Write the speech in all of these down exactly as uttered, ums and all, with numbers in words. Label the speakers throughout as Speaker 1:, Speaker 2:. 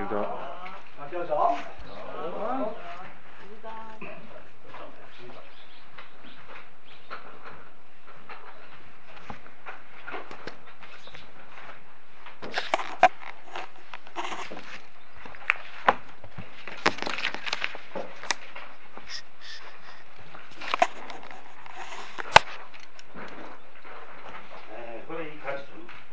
Speaker 1: 举手。
Speaker 2: 啊，叫手。
Speaker 3: 好。知道。
Speaker 4: 会议开始。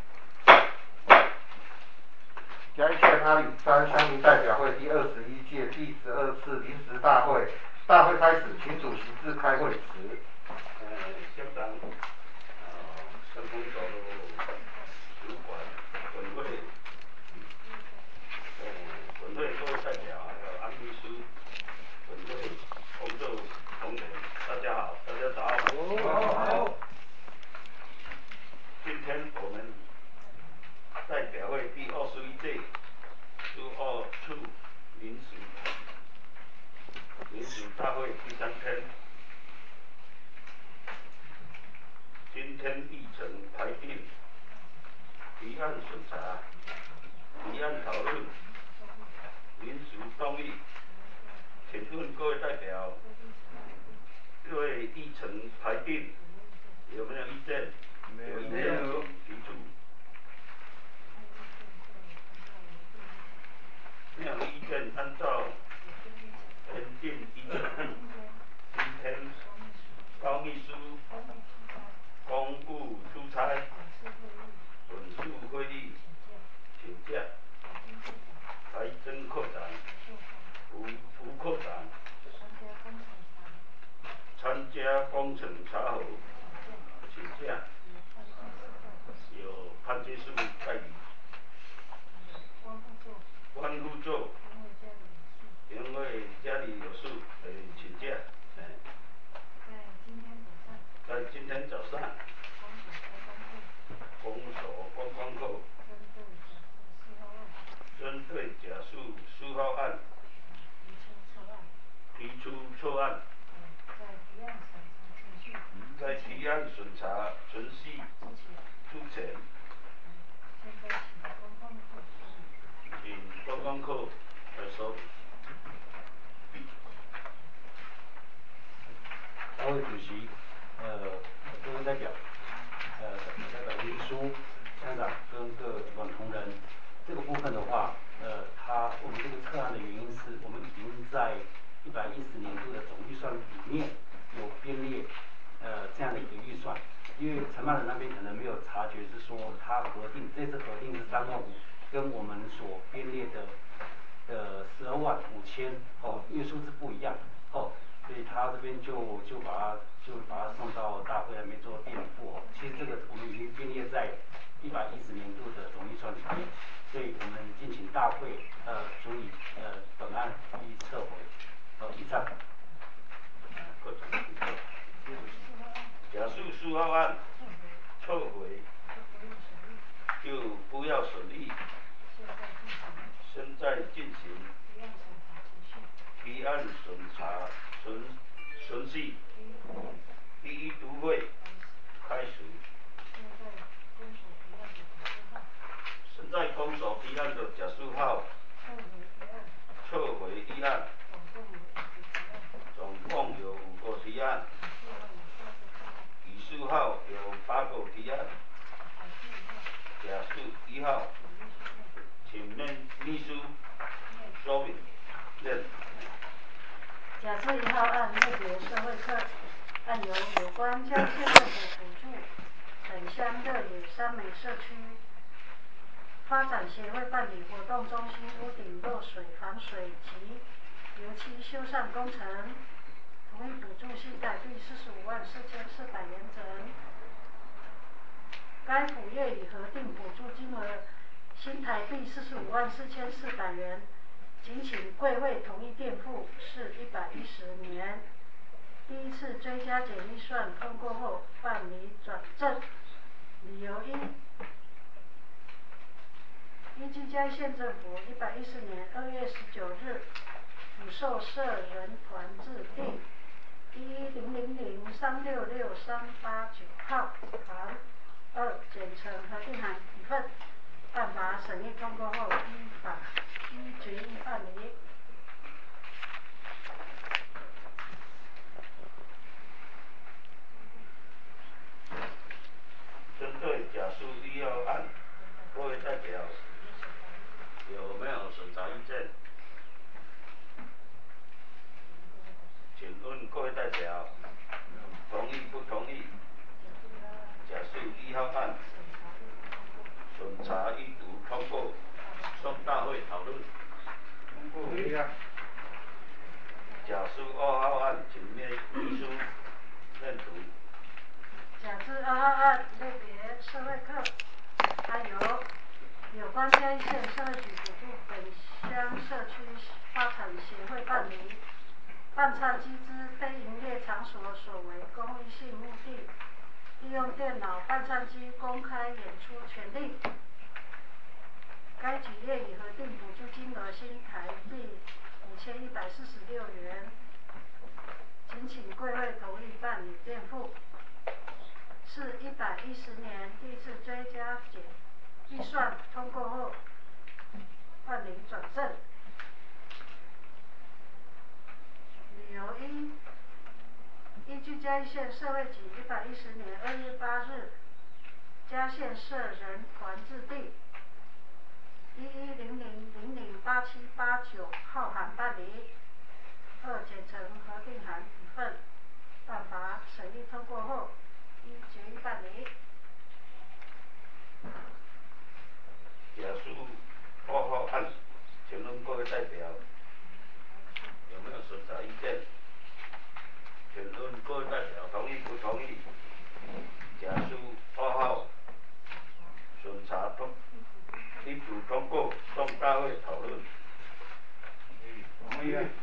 Speaker 1: 嘉义县阿里山乡民代表会第二十一届第十二次临时大会，大会开始，请主席致开会词。
Speaker 4: 呃，乡长，呃，乡公所主管本会，呃，本会各位代表还有安秘书，本会工作同仁，大家好，大家早。
Speaker 2: 好。
Speaker 4: 今天我们代表会第二十一届第二次临时临时大会第三天，今天议程排定：提案审查、提案讨论、临时动议。请问各位代表，对议程排定有没有意见？
Speaker 2: 没有。
Speaker 4: 有意见请提出。没有意见，按照原定议程，今天高秘书公务出差，本次会议请假，财政科长、副副科长参加工程查核请假，有潘监事代理。关副座，因为家里有事，呃，请假，哎。在今天早上。公所观光课。针对假释四号案。提出错案。在提案审查程序之前。请观光课来说明。
Speaker 5: 大会主席，呃，各位代表，呃，代表秘书、乡长跟各主管同仁，这个部分的话，呃，他我们这个撤案的原因是我们已经在一百一十年度的总预算里面有编列，呃，这样的一个预算，因为承办人那边可能没有察觉，是说他核定这次核定是三万五，跟我们所编列的的十二万五千哦，因为数字不一样哦。所以他这边就就把它就把它送到大会那边做垫付。其实这个我们已经编列在一百一十年度的总预算里面，所以我们敬请大会呃处理呃本案予以撤回。呃，以上。
Speaker 4: 假释四号案撤回，就不要审议。现在进行提案审查程程序，第一读会开始。现在公所提案的假释号撤回一案，总共有五个提案，乙释号有八个提案，甲释一号，请秘秘书说明。念。
Speaker 6: 甲释一号案特别社会课案由有关嘉义县政府补助本乡热野山美社区发展协会办理活动中心屋顶漏水防水及油漆修缮工程，同意补助新台币四十五万四千四百元整。该府业已核定补助金额新台币四十五万四千四百元，请请贵会同意垫付是一百一十年。第一次追加减预算通过后办理转正，理由一。依据嘉义县政府一百一十年二月十九日主受社人团制定一零零零三六六三八九号函二简称核定函一份，办法审议通过后依法依决议办理。
Speaker 4: 针对甲数一号案，各位代表有没有审查意见？请问各位代表同意不同意甲数一号案审查一读通过，送大会讨论？
Speaker 1: 同意啊。
Speaker 4: 甲数二号案，请秘秘书认读。
Speaker 6: 甲数二号案类别社会课，还有有关嘉义县社会局补助本乡社区发展协会办理办餐机之非营业场所所为公益性目的，利用电脑办餐机公开演出权利。该企业已核定补助金额新台币五千一百四十六元，请请贵会同意办理垫付。是一百一十年第一次追加减预算通过后办理转正。理由一，依据嘉义县社会局一百一十年二月八日嘉县社人团制地一一零零零零八七八九号函办理。二、简呈核定函一份，办法审议通过后依决议办理。
Speaker 4: 甲数二号案，请问各位代表有没有审查意见？请问各位代表同意不同意甲数二号审查通一读通过，送大会讨论？
Speaker 1: 同意啊。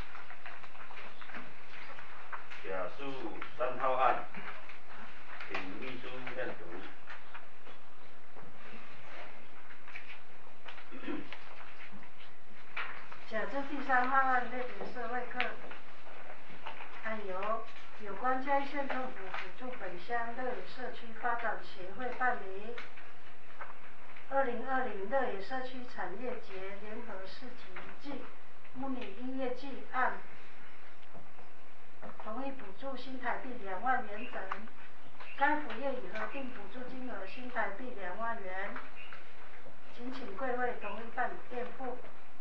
Speaker 4: 甲数三号案，请秘书念读。
Speaker 6: 甲至第三号案类别社会课，案由有关嘉义县政府补助本乡乐野社区发展协会办理二零二零乐野社区产业节联合市集暨模拟音乐季案，同意补助新台币两万元整。该府业已核定补助金额新台币两万元，请请贵会同意办理垫付。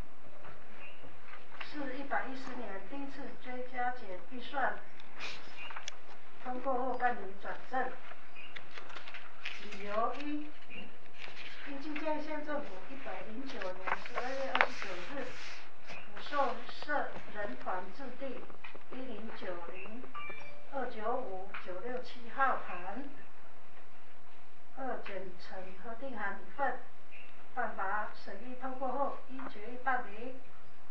Speaker 6: 是一百一十年第一次追加减预算通过后办理转正。理由一，依据嘉义县政府一百零九年十二月二十九日补授社人团制地一零九零二九五九六七号函。二、简呈核定函一份，办法审议通过后依决议办理。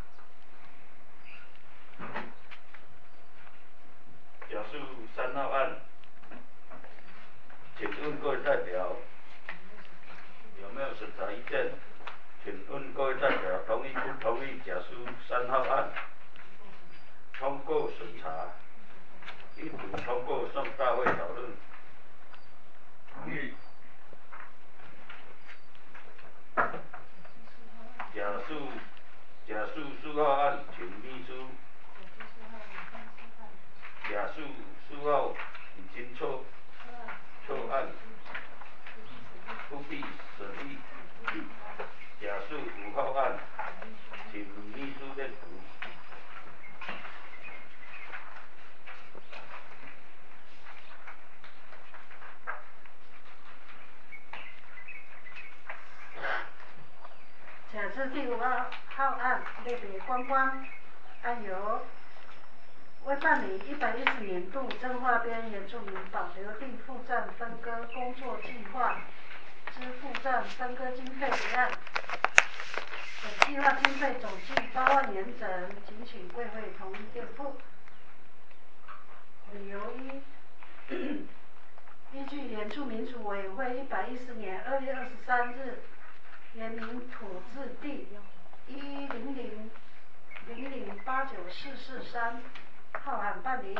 Speaker 4: 甲数三号案，请问各位代表有没有审查意见？请问各位代表同意不同意甲数三号案通过审查一读通过，送大会讨论？
Speaker 1: 同意。
Speaker 4: 甲数甲数四号案，请秘书。甲数四号已经错错案，不必审议。甲数五号案，请秘书念读。
Speaker 6: 甲至第五号案类别观光，案由为办理一百一十年度彰化边原住民保留地复站分割工作计划之复站分割经费一案，本计划经费总计八万元整，请请贵会同意垫付。理由一，依据原住民族委员会一百一十年二月二十三日原民土制地一一零零零零八九四四三号函办理。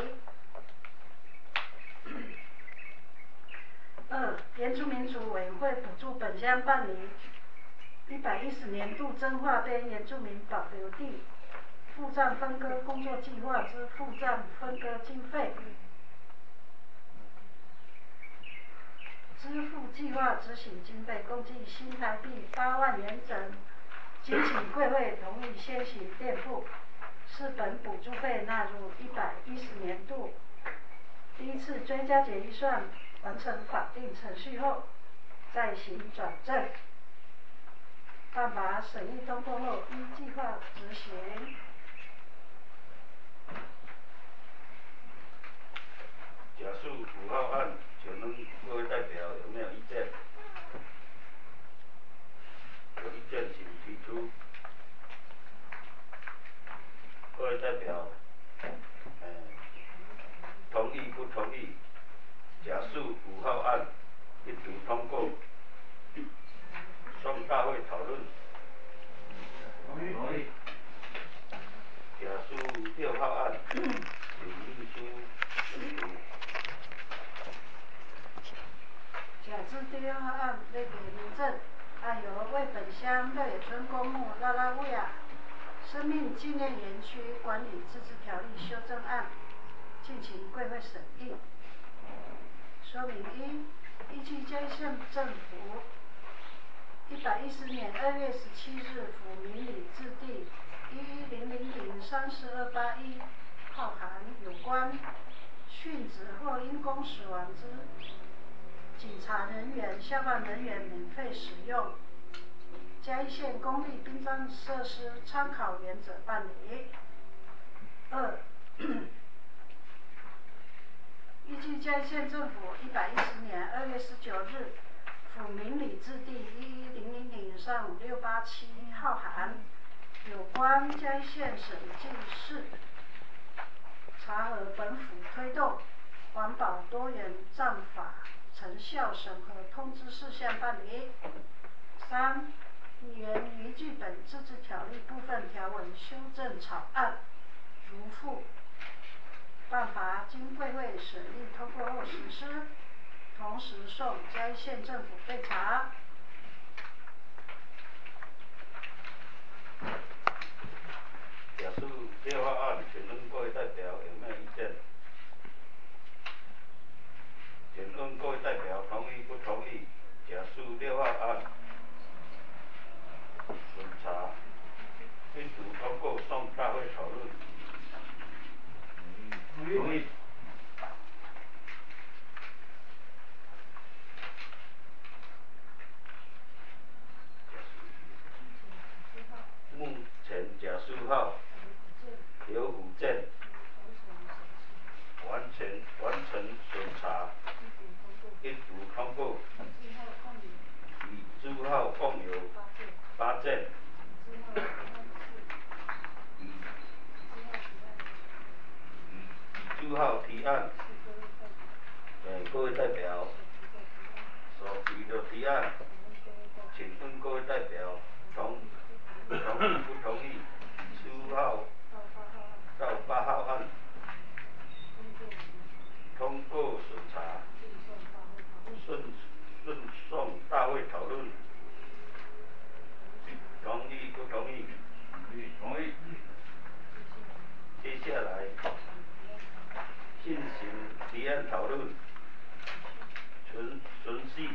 Speaker 6: 二、原住民族委员会补助本乡办理一百一十年度彰化边原住民保留地复站分割工作计划之复站分割经费，支付计划执行经费共计新台币八万元整，经请贵会同意先行垫付，是本补助费纳入一百一十年度第一次追加减预算完成法定程序后，再行转正。办法审议通过后，依计划执行。
Speaker 4: 假设五号案，请问各位代表有没有意见？有意见请提出。各位代表，呃，同意不同意？假设五号案一读通过，送大会讨论。
Speaker 1: 同意。同意。
Speaker 4: 假设六号案，请秘书宣读。
Speaker 6: 甲至第六号案类别民政案由为本乡乐野村公墓拉拉乌亚生命纪念园区管理自治条例修正案，进行贵会审议。说明一，依据嘉义县政府一百一十年二月十七日府民理字第一一零零零三四二八一号函有关殉职或因公死亡之警察人员、消防人员免费使用嘉义县公立殡葬设施参考原则办理。二，依据嘉义县政府一百一十年二月十九日府民理字第一一零零零三五六八七号函有关嘉义县审计室查核本府推动环保多元葬法成效审核通知事项办理。三，原于据本自治条例部分条文修正草案如附。办法经贵会审议通过后实施，同时送嘉义县政府备查。
Speaker 4: 假设六号案，请问各位代表有没有意见？请问各位代表同意不同意？假设六号案审查一读通过，送大会讨论。
Speaker 1: 同意。同意。
Speaker 4: 目前甲数号刘虎镇完成完成审查，一读通过。乙支号共有八件。乙乙支号提案，呃，各位代表所提的提案，请问各位代表同同意不同意？十号到八号案通过审查，顺顺送大会讨论。同意不同意？
Speaker 1: 同意。同意。
Speaker 4: 接下来进行提案讨论，程程序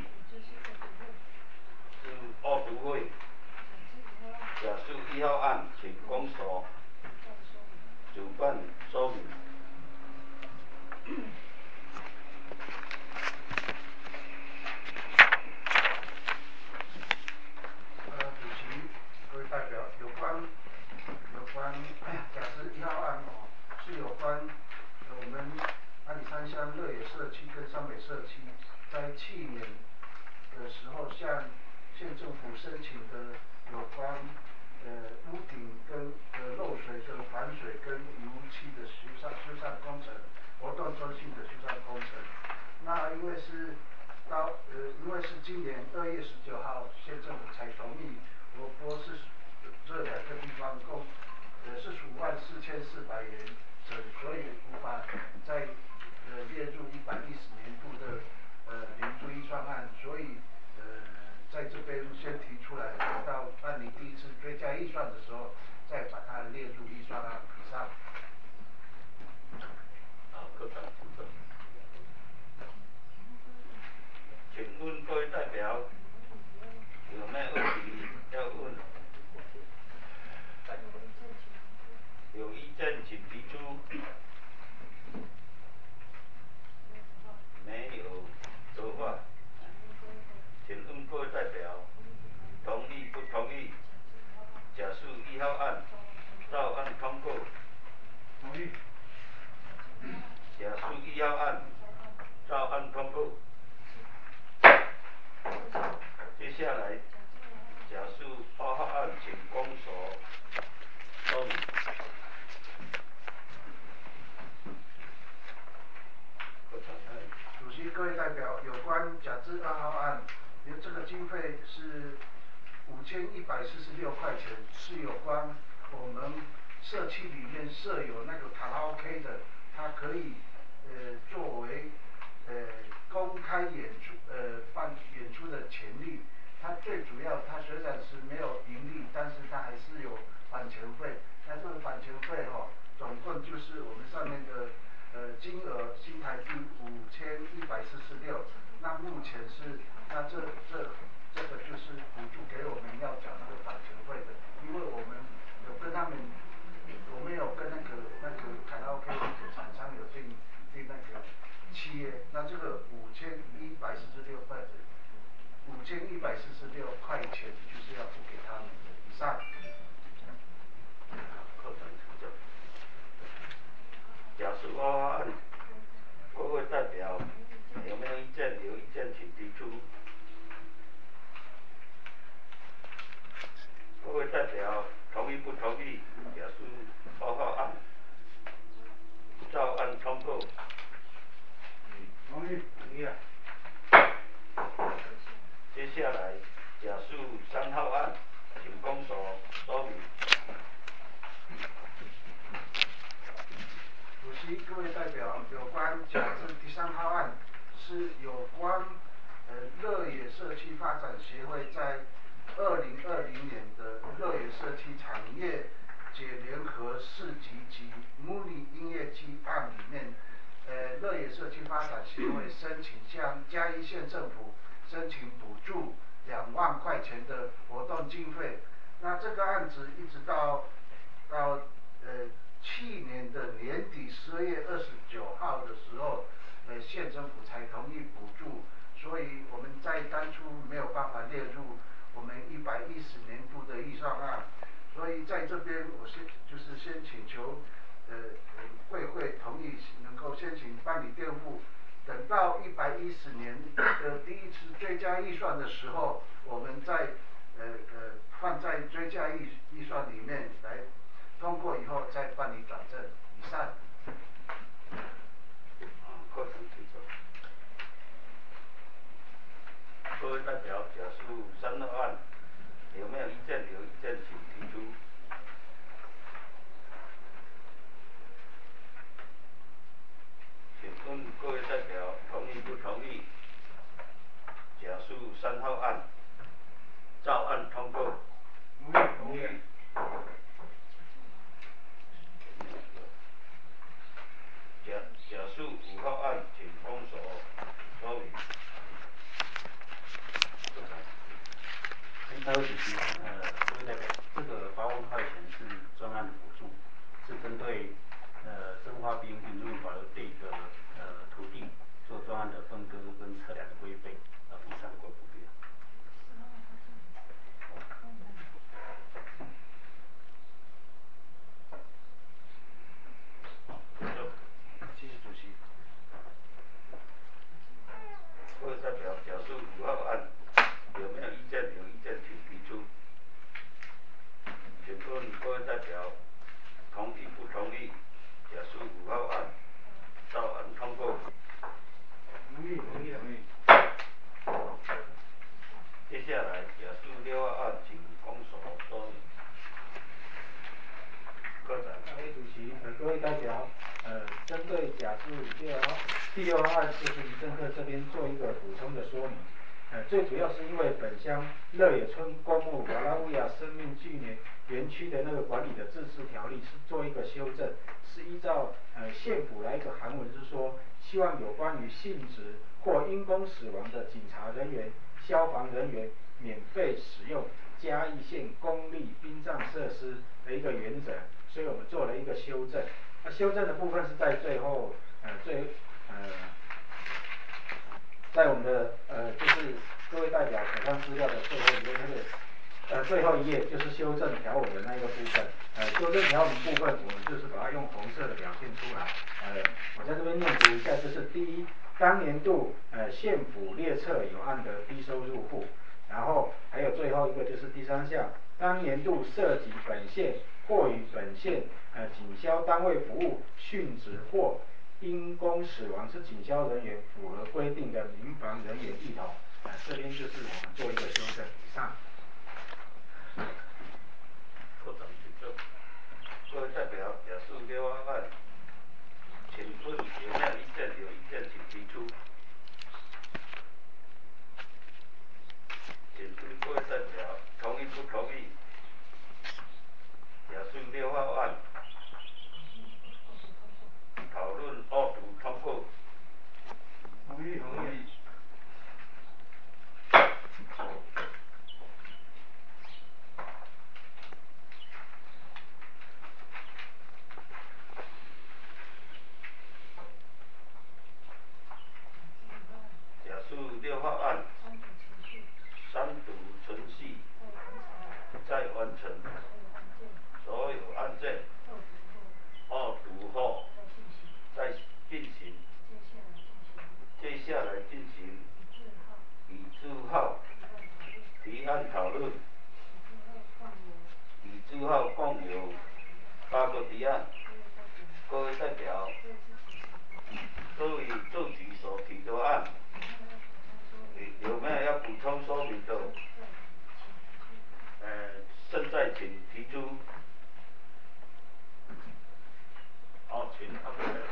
Speaker 4: 是二读会。假设一号案，请公所主办说明。
Speaker 1: 呃，主席，各位代表，有关有关假设一号案哦，是有关呃我们阿里山乡乐野社区跟山北社区在去年的时候向县政府申请的有关呃屋顶跟呃漏水跟反水跟油漆的修缮修缮工程，活动中心的修缮工程。那因为是到呃因为是今年二月十九号县政府才同意罗波是这两个地方共呃四十五万四千四百元整，所以无法再呃列入一百一十年度的呃年度预算案，所以呃在这边先提出来，等到代表，有关甲支二号案，有这个经费是五千一百四十六块钱，是有关我们社区里面设有那个卡拉 OK 的，它可以呃作为呃公开演出呃办演出的权利。它最主要，它虽然是没有盈利，但是它还是有版权费。那这个版权费哈、哦，总共就是我们上面的呃金额新台币五千一百四十六。那目前是，那这这这个就是补助给我们要缴那个版权费的，因为我们有跟他们，我们有跟那个那个卡拉 OK 那个厂商有订订那个契约，那这个五千一百四十六块钱。五千一百四十六块钱就是要付给他们的以上。
Speaker 4: 课程指正。假设案，各位代表有没有意见？有意见请提出。各位代表同意不同意？假设二号案，照案通过。
Speaker 1: 同意。
Speaker 4: 同意啊。接下来，假设三号案，请公所说明。
Speaker 1: 主席、各位代表，有关甲支第三号案是有关呃乐野社区发展协会在二零二零年的乐野社区产业节联合市集及模拟音乐季案里面，呃乐野社区发展协会申请向嘉义县政府申请补助两万块钱的活动经费。那这个案子一直到到呃去年的年底十二月二十九号的时候，呃县政府才同意补助，所以我们在当初没有办法列入我们一百一十年度的预算案，所以在这边我先就是先请求呃会会同意能够先行办理垫付。等到一百一十年的第一次追加预算的时候，我们再呃呃放在追加预预算里面来通过以后再办理转正。以上。
Speaker 4: 课程提出。各位代表，假设三号案有没有意见？有意见请提出。请问各位代表同意不同意？假设三号案照案通过。
Speaker 1: 同意。同意。
Speaker 4: 假假设五号案，请公所说明。
Speaker 5: 那位主席，呃，各位代表，这个八万块钱是专案的补助，是针对呃彰化滨原住民保留地的呃土地做专案的分割跟测量的规费，呃，以上的过补费。谢谢主席。
Speaker 4: 各位代表，假设五号案有没有意见？有意见请提出。请问各位代表同意不同意？假设五号案照案通过。
Speaker 1: 同意。同意。同意。
Speaker 4: 接下来，假设六号案，请公所说明。科长。
Speaker 2: 各位主席，呃，各位代表，呃，针对甲支六号第六号案，就是李政客这边做一个补充的说明。呃，最主要是因为本乡乐野村公墓瓦拉乌亚生命纪念园区的那个管理的自治条例是做一个修正，是依照呃县府来一个函文，是说希望有关于殉职或因公死亡的警察人员、消防人员免费使用嘉义县公立殡葬设施的一个原则，所以我们做了一个修正。那修正的部分是在最后，呃，最呃。在我们的呃，就是各位代表手上资料的最后一页，那个呃最后一页就是修正条文的那一个部分。呃，修正条文部分，我们就是把它用红色的表现出来。呃，我在这边念读一下，就是第一，当年度呃县府列册有案的低收入户，然后还有最后一个就是第三项，当年度涉及本县或与本县呃警消单位服务殉职或因公死亡之警消人员符合规定的民防人员一同。啊，这边就是我们做一个修正。以上。
Speaker 4: 科长请坐。各位代表表示六号案，请问有没有意见？有意见请提出。请问各位代表同意不同意？表示六号案讨论二读通过。
Speaker 2: 同意。
Speaker 4: 同意。表示六号案三读程序再完成，所有案件二读后再进行，接下来进行已知后提案讨论，已知后共有八个提案，各位代表对于这局所提的案有没有要补充说明的？呃，现在请提出。好，请阿贵代表。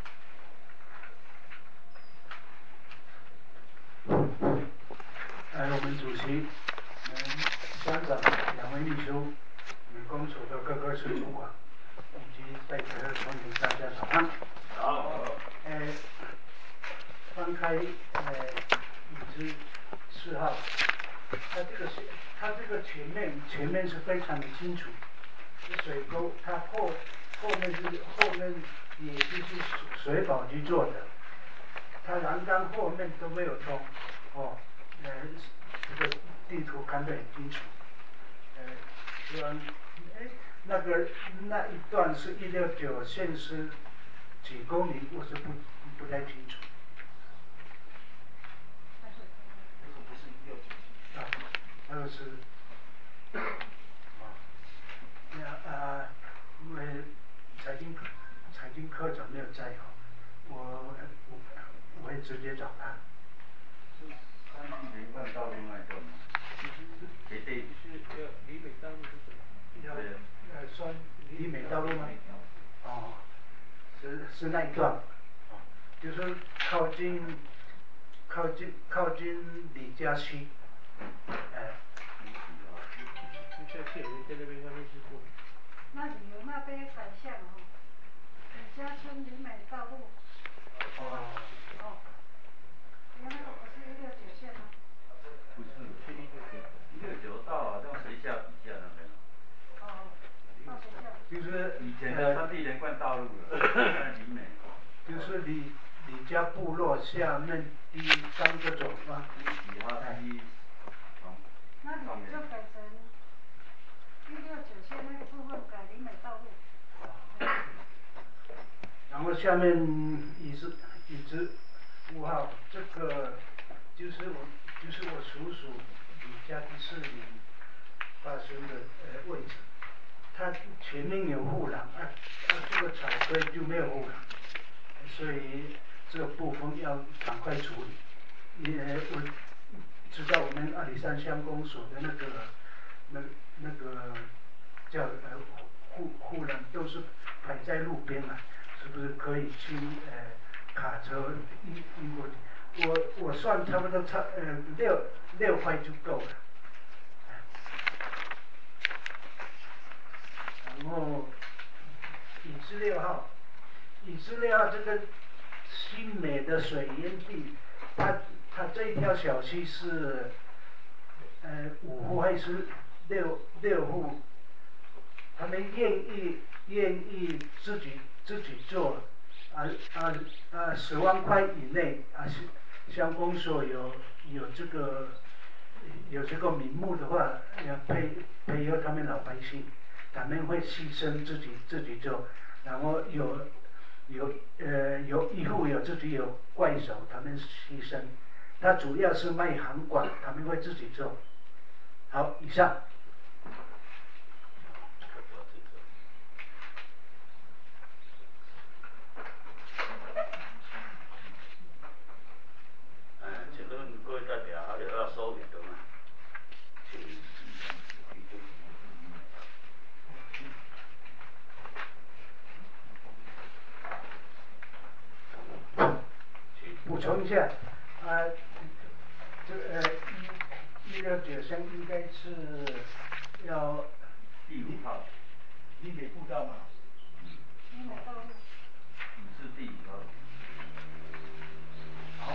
Speaker 2: 呃，我们主席，我们乡长、两位秘书，我们公所的各个处主管，以及在座的同仁，大家早安。
Speaker 4: 好。
Speaker 2: 呃，翻开呃已知四号，它这个是它这个前面前面是非常的清楚，水沟它后后面是后面也就是水保局做的，它栏杆后面都没有通，哦，呃这个地图看得很清楚，呃，虽然哎那个那一段是一六九线是几公里，我是不不太清楚。
Speaker 5: 这个不是一六九线。
Speaker 2: 啊，那个是，啊，那啊，因为财经财经科长没有在哈，我我我会直接找他。
Speaker 5: 是三地连贯道路那一段吗？对对。
Speaker 7: 就是要离美道路是什么？
Speaker 2: 要呃算离美道路吗？哦，是是那一段，哦，就是靠近靠近靠近李家区，哎。
Speaker 7: 就下次有人在那边上面经过。
Speaker 6: 那旅游那边改向哦，李家村林美道路，是吧？哦，因为那个不是一六九线吗？
Speaker 5: 不是，
Speaker 7: 确定就行。
Speaker 5: 一六九道好像水下底下那边。
Speaker 6: 哦，到水下。
Speaker 2: 就是
Speaker 5: 以前的三地连贯道路了，现在离美。
Speaker 2: 就是李李家部落下面第三个种啊。
Speaker 5: 第几号？第一。
Speaker 6: 那你就改成一六九线那个部分改林美道路。
Speaker 2: 然后下面已知已知五号，这个就是我就是我叔叔李家第四里发生的呃位置，它前面有护栏，啊啊这个草堆就没有护栏，所以这个部分要赶快处理。也我知道我们阿里山乡公所的那个那那个叫呃护护栏都是摆在路边嘛，是不是可以去呃卡车运运过去？我我算差不多差呃六六块就够了。然后已知六号，已知六号这个新美的水源地，它它这一条小区是呃五户还是六六户？他们愿意愿意自己自己做，啊啊啊十万块以内啊乡公所有有这个有这个名目的话，要配配合他们老百姓，他们会牺牲自己自己做，然后有有呃有一户有自己有怪手，他们牺牲，他主要是卖航管，他们会自己做。好，以上。
Speaker 1: 充一下，啊，这呃医医疗学生应该是要
Speaker 5: 第五号，
Speaker 1: 你得步道嘛。
Speaker 6: 医美道路。
Speaker 5: 你是第五号。
Speaker 1: 好。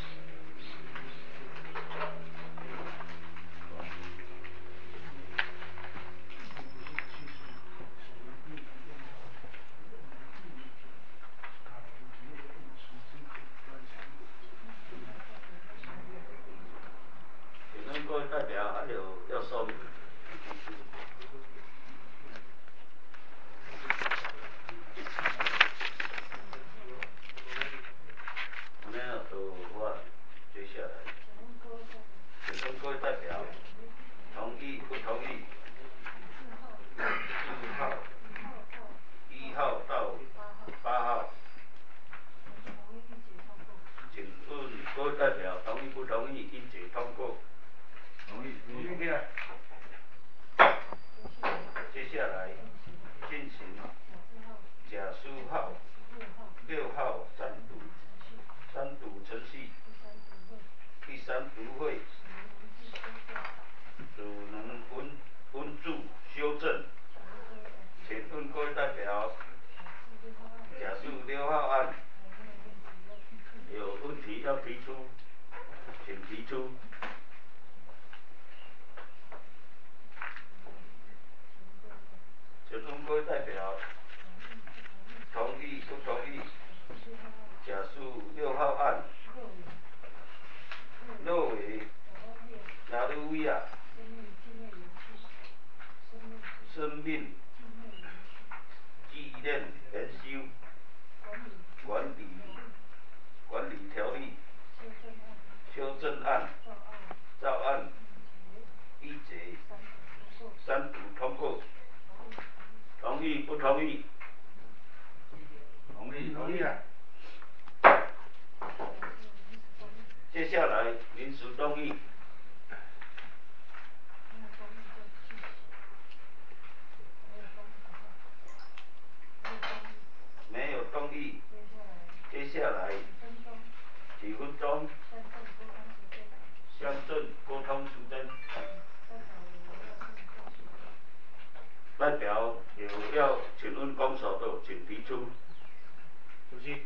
Speaker 4: 请问各位代表还有要说明？没有的话，接下来，请问各位代表同意不同意？四号、一号到八号，请问各位代表同意不同意？一解通过。
Speaker 5: 同意。
Speaker 1: 同意的。
Speaker 4: 接下来进行甲书号六号三读三读程序，第三读会只能温温注修正。请问各位代表，甲书六号案有问题要提出，请提出。请问各位代表，同意不同意？甲书六号案落为雅鲁维亚生命纪念研修管理管理条例修正案照案一解三读通过。同意不同意？
Speaker 5: 同意。
Speaker 1: 同意了。
Speaker 4: 接下来临时动议。没有动议。接下来几分钟乡镇沟通时间。代表有要请问公所的，请提出。
Speaker 7: 主席。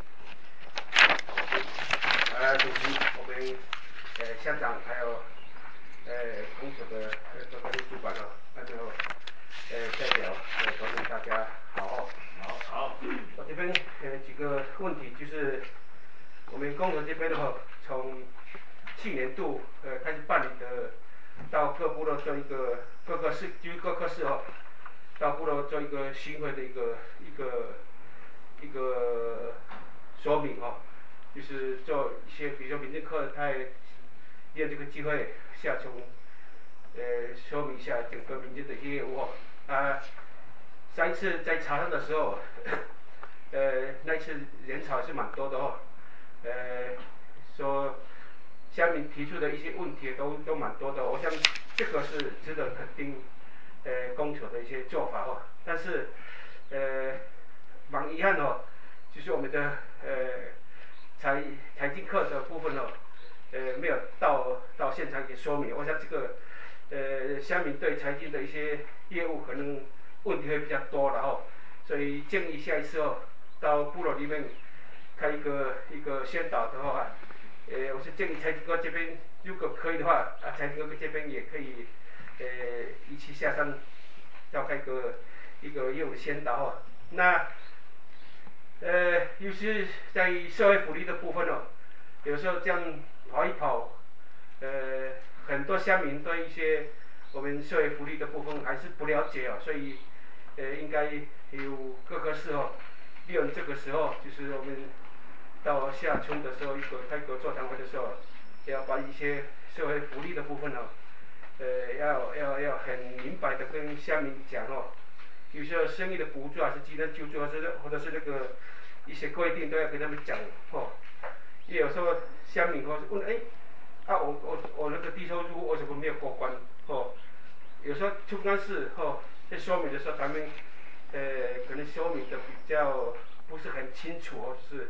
Speaker 8: 呃，主席，我们呃乡长还有呃公所的呃各个主管哦，还有呃代表呃同仁大家好哦。
Speaker 4: 好。好。
Speaker 8: 我这边呃几个问题就是我们公所这边的话，从去年度呃开始办理的，到各部落做一个各个市就是各个市哦，到部落做一个巡回的一个一个一个说明哦。就是做一些，比如说民政课，他也利用这个机会下从呃说明一下整个民间的一些业务哦。啊，上一次在查证的时候，呃，那一次人潮是蛮多的哦。呃，说乡民提出的一些问题都都蛮多的，我想这个是值得肯定，呃，公所的一些做法哦。但是，呃，蛮遗憾哦，就是我们的呃。财财经课的部分哦，呃，没有到到现场去说明。我想这个，呃，乡民对财经的一些业务可能问题会比较多了哦，所以建议下一次哦，到部落里面开一个一个宣导的话，呃，我是建议财经课这边如果可以的话，啊，财经课这边也可以，呃，一起下山召开个一个业务宣导哦。那呃，尤其是在社会福利的部分哦，有时候这样跑一跑，呃，很多乡民对一些我们社会福利的部分还是不了解哦，所以呃，应该有各个市哦，利用这个时候，就是我们到下春的时候，一个开个座谈会的时候，要把一些社会福利的部分哦，呃，要要要很明白的跟乡民讲哦。有些生意的补助还是技能救助，或者是或者是那个一些规定都要跟他们讲哦。也有时候乡民或是问，哎，啊我我我那个低收入为什么没有过关哦？有时候出关是哦，在说明的时候，他们呃可能说明的比较不是很清楚哦，就是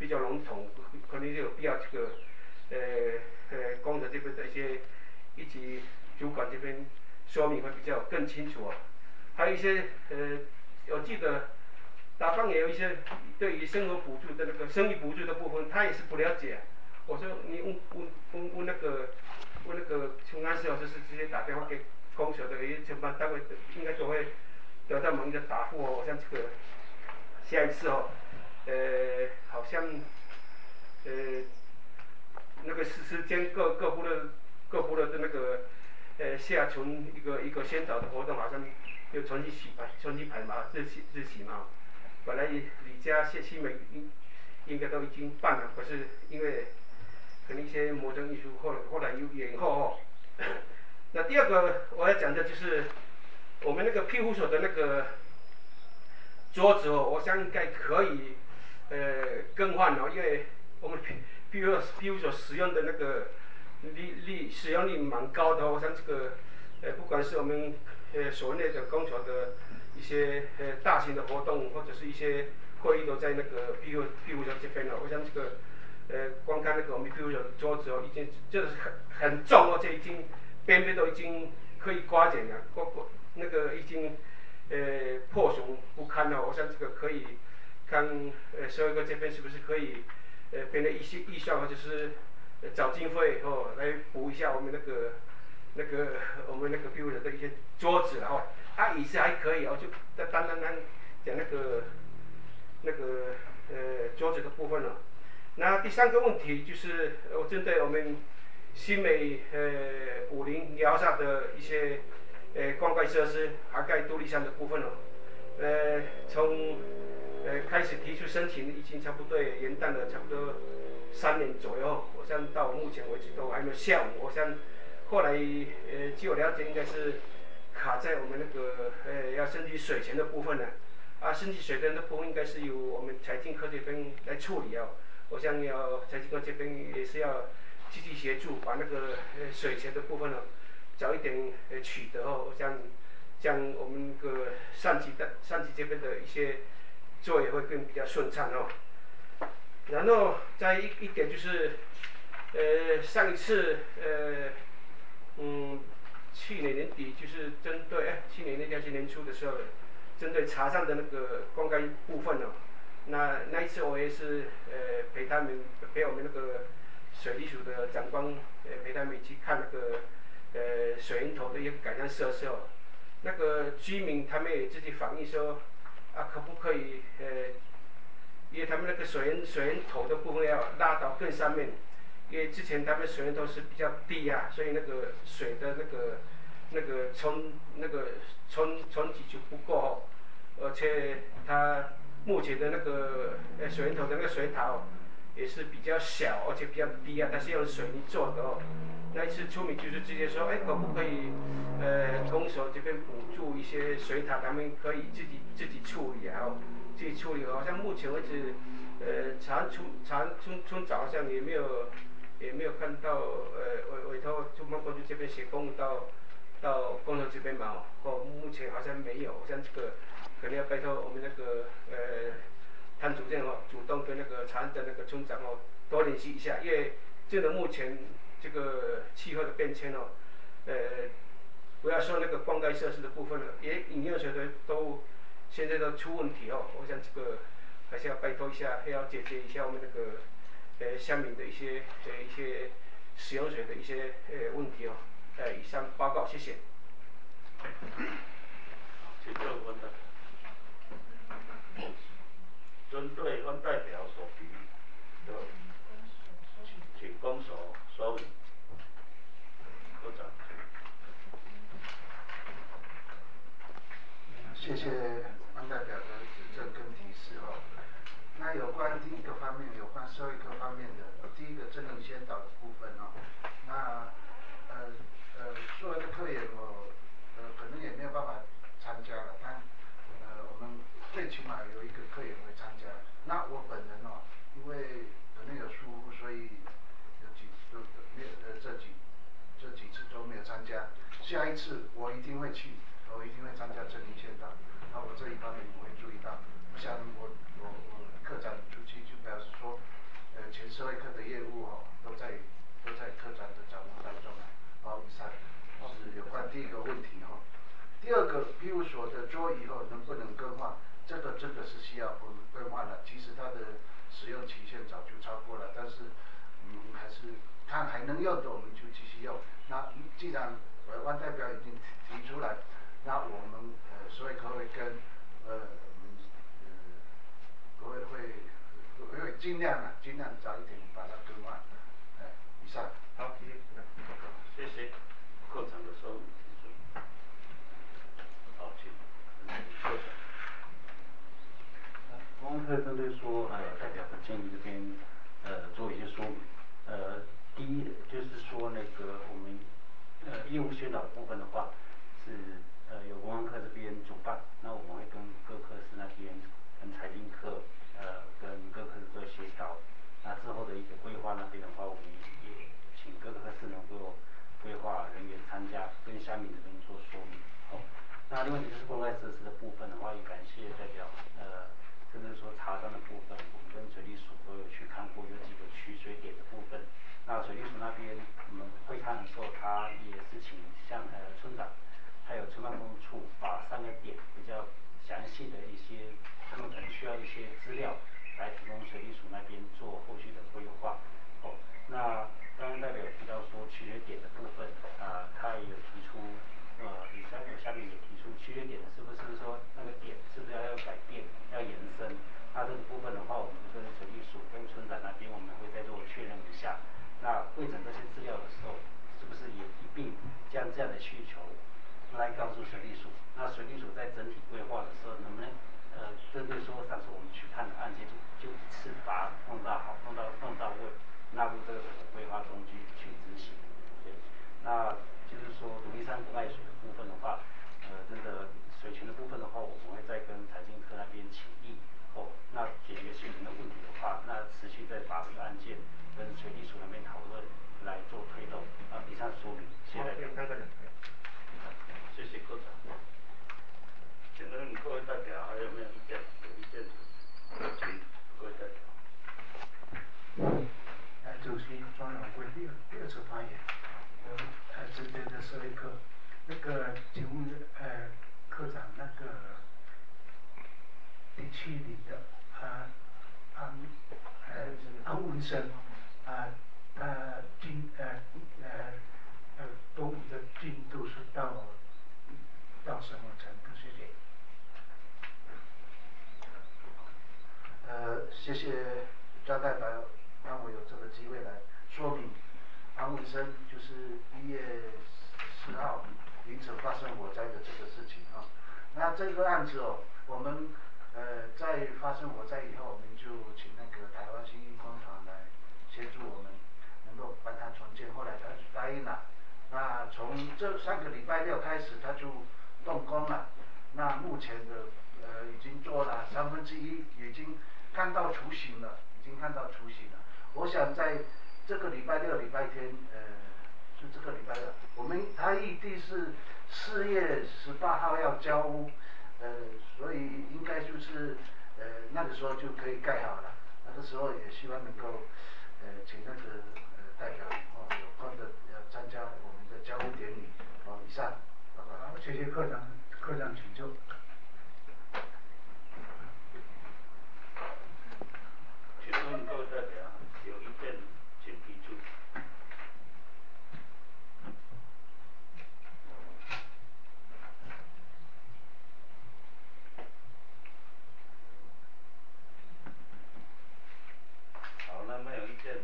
Speaker 8: 比较笼统，可能有必要这个呃呃工程这边的一些以及主管这边说明会比较更清楚啊。还有一些呃，我记得达邦也有一些对于生活补助的那个生育补助的部分，他也是不了解。我说你问问问问那个问那个穷安社，就是直接打电话给公所的一些承办单位，应该都会得到某一个答复哦。我像这个下一次哦，呃，好像呃那个时时间各各部的各部的那个呃下旬一个一个宣导的活动，好像又重新洗牌重新排嘛日期日期嘛。本来李家谢新美应应该都已经办了，可是因为可能一些某种因素后后来又延后哦。那第二个我要讲的就是我们那个庇护所的那个桌子哦，我想应该可以呃更换哦，因为我们庇庇护庇护所使用的那个率率使用率蛮高的哦，像这个呃不管是我们呃所内的工所的一些呃大型的活动或者是一些会议都在那个庇护庇护所这边哦，我想这个呃光看那个我们庇护所的桌子哦，已经真的是很很重哦，这已经边边都已经可以刮减了，刮刮那个已经呃破损不堪了。我想这个可以看呃社会科这边是不是可以呃编的一些预算或者是找经费哦来补一下我们那个那个我们那个庇护所的一些桌子哦，啊椅子还可以哦，就单单单讲那个那个呃桌子的部分了。那第三个问题就是我针对我们新美呃五零寮下的一些呃灌溉设施涵盖独立山的部分哦，呃从呃开始提出申请已经差不多元旦了，差不多三年左右，我想到目前为止都还没有下午，我想后来呃据我了解应该是卡在我们那个呃要申请水权的部分呢，啊申请水权的部分应该是由我们财经科这边来处理哦。我想要财经科这边也是要积极协助，把那个呃水权的部分呢、哦，早一点呃取得哦。我想将我们那个上级的上级这边的一些作业会更比较顺畅哦。然后再一一点就是，呃上一次呃嗯去年年底就是针对哎去年年底今年初的时候，针对茶上的那个灌溉部分哦。那那一次我也是呃陪他们陪我们那个水利署的长官呃陪他们去看那个呃水源头的一个改善设施哦，那个居民他们也自己反映说啊可不可以呃，因为他们那个水源水源头的部分要拉到更上面，因为之前他们水源头是比较低啊，所以那个水的那个那个冲那个冲冲击就不够哦，而且它目前的那个呃水源头的那个水塔也是比较小，而且比较低啊，它是用水泥做的哦。那一次出名就是直接说，哎，可不可以呃公所这边补助一些水塔，他们可以自己自己处理啊，自己处理。好像目前为止，呃长春长春村长好像也没有也没有看到呃委委托中邦公局这边写公务到到公所这边嘛，哦，目前好像没有，好像这个。可能要拜托我们那个呃潘主任哦，主动跟那个长安的那个村长哦多联系一下，因为真的目前这个气候的变迁哦，呃，不要说那个灌溉设施的部分了，也饮用水的都现在都出问题哦。我想这个还是要拜托一下，还要解决一下我们那个呃乡民的一些呃一些使用水的一些呃问题哦。呃，以上报告，谢谢。
Speaker 4: 请教温代表，针对温代表所提的，请公所说明。科长。
Speaker 1: 谢谢温代表的指正跟提示哦。那有关第一个方面，有关社会科方面的第一个政令宣导的部分哦，那呃呃所有的科员哦，呃可能也没有办法参加了，但呃我们最起码有一个科员会参加。那我本人哦，因为可能有疏忽，所以有几都没有呃这几这几次都没有参加。下一次我一定会去，我一定会参加政令宣导。那我这一方面我会注意到。不像我我我科长出去就表示说全社会科的业务哦，都在都在科长的掌握当中啊。好，以上是有关第一个问题哈。第二个，庇护所的桌椅后能不能更换？这个真的是需要更更换了。其实它的使用期限早就超过了，但是嗯还是看还能用的我们就继续用。那既然呃万代表已经提出来，那我们呃所以可会跟呃嗯呃各位会会尽量啊尽量早一点把它更换。哎，以上。
Speaker 8: 好，谢谢。
Speaker 4: 谢谢科长的说明。好，请科长。
Speaker 5: 公安科针对说呃代表的建议这边呃做一些说明。呃，第一就是说那个我们呃业务宣导的部分的话，是呃由公安科这边主办，那我们会跟各科室那边跟财经科呃跟各科室做协调。那之后的一个规划那边的话，我们也请各科室能够规划人员参加，跟乡民这边做说明。哦，那另外就是公开设施的部分的话，也感谢代表呃。甚至说查账的部分，我们跟水利署都有去看过，有几个取水点的部分。那水利署那边我们会看的时候，他也是请像呃村长，还有村办公处把三个点比较详细的一些，他们可能需要一些资料来提供水利署那边做后续的规划。哦，那刚刚代表提到说取水点的部分，啊、呃，他也有提出。呃，以下有下面也提出缺点，是不是说那个点是不是要要改变、要延伸？那这个部分的话，我们跟水利署、跟村长那边，我们会再做确认一下。那会诊这些资料的时候，是不是也一并将这样的需求来告诉水利署？那水利署在整体规划的时候，能不能呃针对说上次我们去看的案件，就就一次把它弄到好、弄到弄到位，纳入这个整个规划中去去执行？对，那。就是说，独立山不爱水的部分的话，呃，真的水权的部分的话，我们会再跟财经科那边请益。哦，那解决水权的问题的话，那持续再把这个案件跟水利署那边讨论来做推动。啊，以上说明，谢谢大家。
Speaker 4: 谢谢科长。请问各位代表还有没有意见？有意见，请各位代表。
Speaker 2: 呃，主席庄永贵第二第二次发言。呃，呃，针对这社会课，那个请问呃科长那个第七里的啊安呃安文生啊，他进呃呃呃动物的进度是到到什么程度？谢谢。
Speaker 1: 呃，谢谢张代表让我有这个机会来说明。安文生就是一月四号凌晨发生火灾的这个事情啊。那这个案子哦，我们呃在发生火灾以后，我们就请那个台湾新义工团来协助我们，能够帮他重建。后来他就答应了。那从这上个礼拜六开始，他就动工了。那目前的呃已经做了三分之一，已经看到雏形了，已经看到雏形了。我想在这个礼拜六、礼拜天，呃，是这个礼拜六，我们他预定是四月十八号要交屋，呃，所以应该就是呃那个时候就可以盖好了。那个时候也希望能够呃请那个呃代表哦有空的呃参加我们的交屋典礼。好，以上，报告。
Speaker 2: 好，谢谢科长，科长请坐。
Speaker 4: 请问各位代表有意见请提出。好，那没有意见。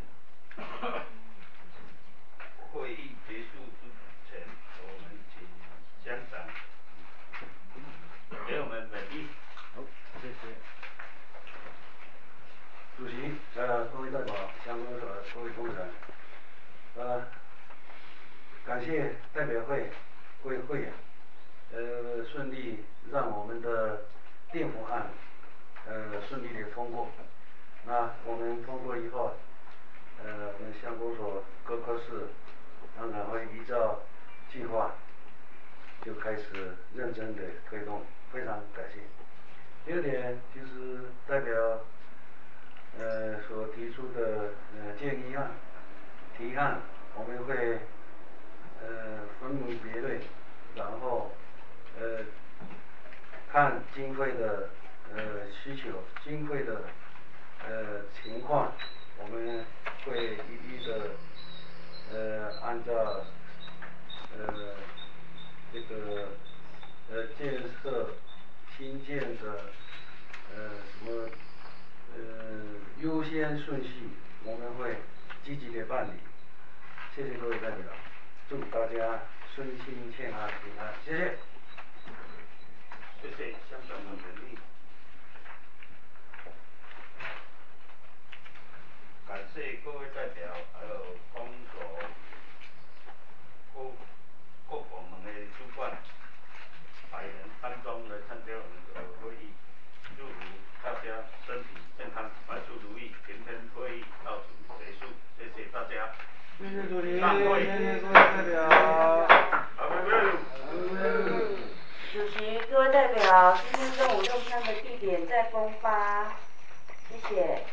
Speaker 4: 会议结束之前，我们请乡长给我们本意。
Speaker 5: 好，谢谢。主席，呃，各位代表，乡公所各位同仁，呃，感谢代表会会会员，呃，顺利让我们的电辅案，呃，顺利的通过。那我们通过以后，呃，我们乡公所各科室，当然会依照计划，就开始认真的推动，非常感谢。第二点就是代表。 呃所提出的呃建议案、提案，我们会呃分门别类，然后呃看经费的呃需求、经费的呃情况，我们会一一的呃按照呃这个呃建设新建的呃什么呃优先顺序，我们会积极的办理。谢谢各位代表，祝大家身心健康平安，谢谢。
Speaker 4: 谢谢乡长的勉励，感谢各位代表还有工作各各部门的主管、百人当中来参加我们的会议，祝福大家身体健康，万事如意。今天会议到此结束，谢谢大家。
Speaker 7: 谢谢主席，
Speaker 4: 散会。
Speaker 7: 谢谢各位代表。
Speaker 4: 好，拜拜。
Speaker 3: 主席、各位代表，今天中午用餐的地点在公发，谢谢。